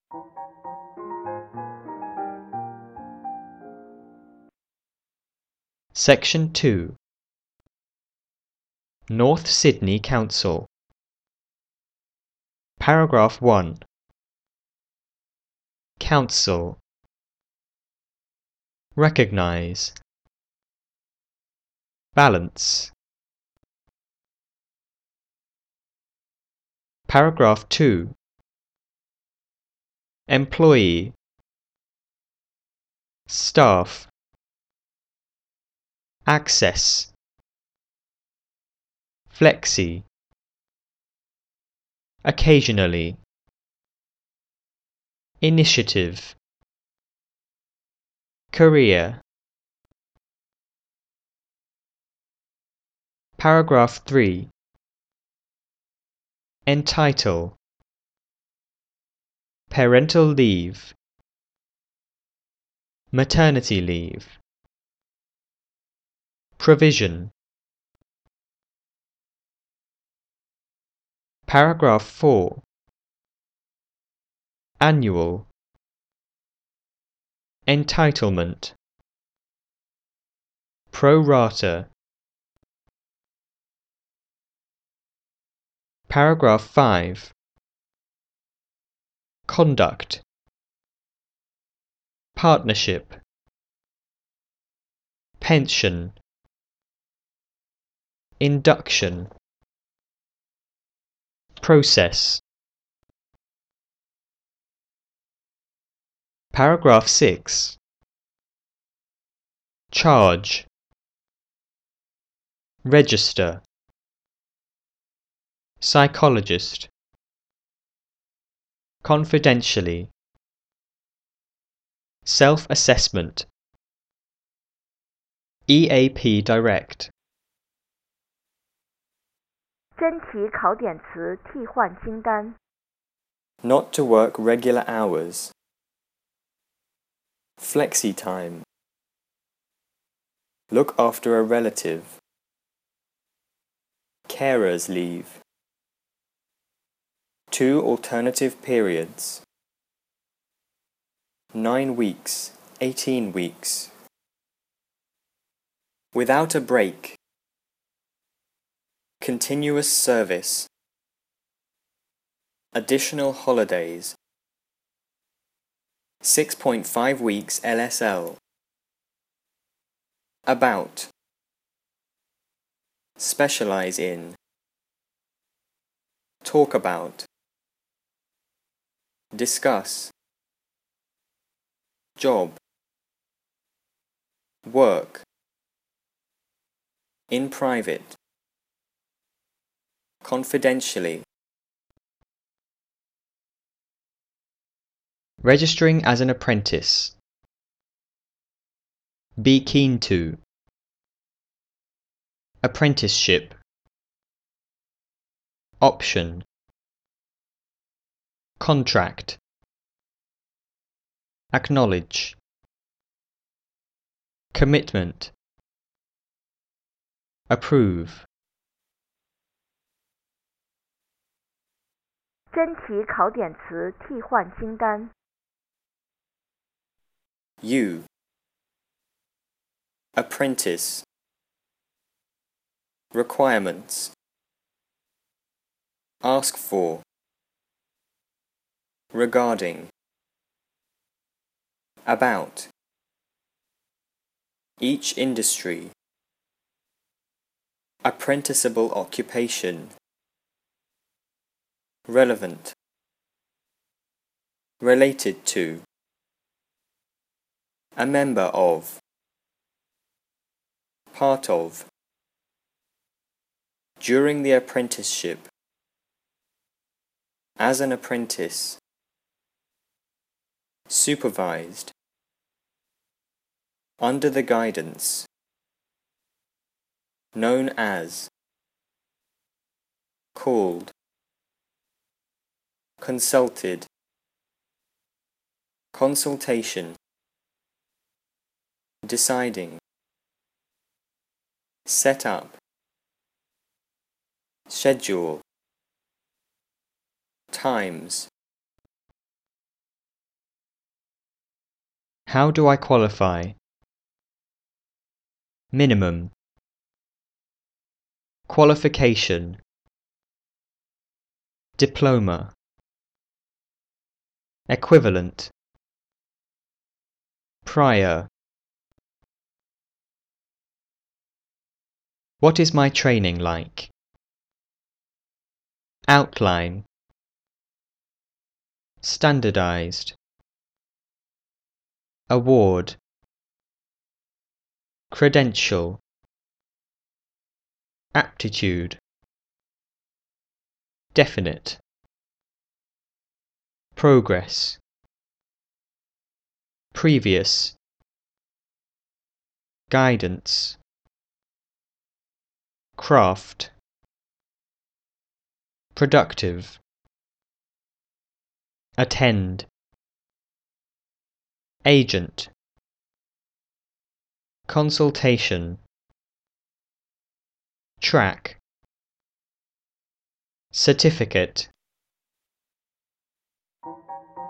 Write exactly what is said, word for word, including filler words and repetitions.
Section two. North Sydney Council. Paragraph one. Council. Recognise. Balance. Paragraph two. Employee. Staff. Access. Flexi. Occasionally. Initiative. Career. Paragraph three. Entitle. Parental leave. Maternity leave. Provision. Paragraph four. Annual. Entitlement. Pro rata. Paragraph five. Conduct. Partnership. Pension. Induction. Process. Paragraph six. Charge. Register. Psychologist. Confidentially. Self-assessment. E A P Direct. 真题考点词替换清单 Not to work regular hours. Flexi time. Look after a relative. Carer's leave. Two alternative periods. Nine weeks, eighteen weeks. Without a break. Continuous service. Additional holidays. six point five weeks L S L. About. Specialize in. Talk about. Discuss. Job. Work. In private. Confidentially. Registering as an apprentice. Be keen to. Apprenticeship. Option. Contract. Acknowledge. Commitment. Approve. 真题考点词替换清单 You. Apprentice. Requirements. Ask for. Regarding. About. Each industry. Apprenticeable occupation. Relevant. Related to. A member of. Part of. During the apprenticeship. As an apprentice. Supervised. Under the guidance. Known as. Called. Consulted. Consultation. Deciding. Set up. Schedule. Times. How do I qualify? Minimum. Qualification. Diploma. Equivalent. Prior. What is my training like? Outline. Standardized. Award. Credential. Aptitude. Definite. Progress. Previous. Guidance. Craft. Productive. Attend. Agent. Consultation. Track. Certificate.